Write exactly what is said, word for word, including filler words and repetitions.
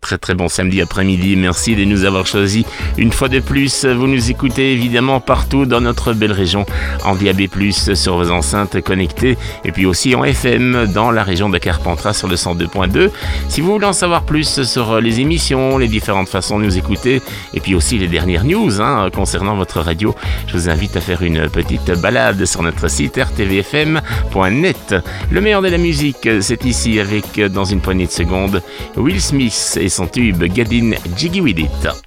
très très bon samedi après-midi. Merci de nous avoir choisis une fois de plus. Vous nous écoutez évidemment partout dans notre belle région, en D A B plus, sur vos enceintes connectées, et puis aussi en F M dans la région de Carpentras sur le cent deux point deux. Si vous voulez en savoir plus sur les émissions, les différentes façons de nous écouter, et puis aussi les dernières news hein, concernant votre radio, je vous invite à faire une petite balade sur notre site r t v f m point net. Le meilleur de la musique, c'est ici avec, dans une poignée de secondes, Will Smith et son tube Gaddin' Jiggy With It.